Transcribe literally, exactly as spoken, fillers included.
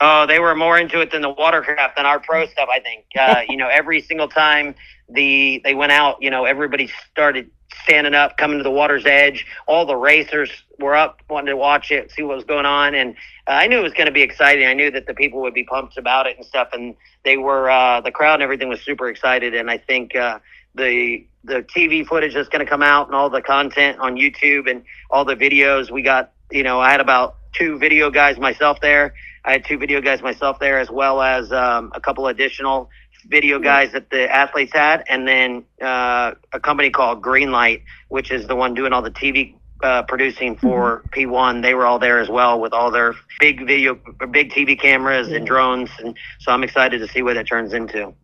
Oh, they were more into it than the watercraft than our pro stuff, I think. Uh, you know, every single time the they went out, you know, everybody started standing up, coming to the water's edge. All the racers were up, wanting to watch it, see what was going on, and uh, I knew it was going to be exciting. I knew that the people would be pumped about it and stuff, and they were uh, the crowd and everything was super excited. And I think uh, the the T V footage that's going to come out and all the content on YouTube and all the videos we got. You know, I had about two video guys myself there. I had two video guys myself there, as well as um, a couple additional video guys that the athletes had, and then uh, a company called Greenlight, which is the one doing all the T V uh, producing for mm-hmm. P one. They were all there as well with all their big video, big T V cameras and drones, and so I'm excited to see what that turns into.